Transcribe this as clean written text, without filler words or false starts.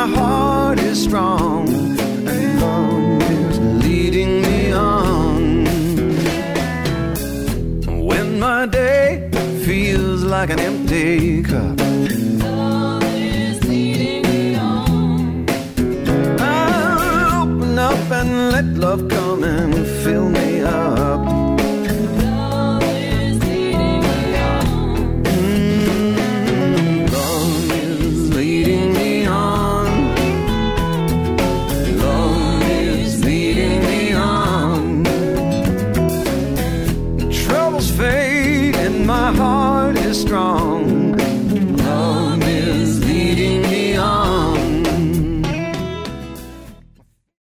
my heart is strong, and love is leading me on. When my day feels like an empty cup, love is leading me on. I'll open up and let love come and fill me up.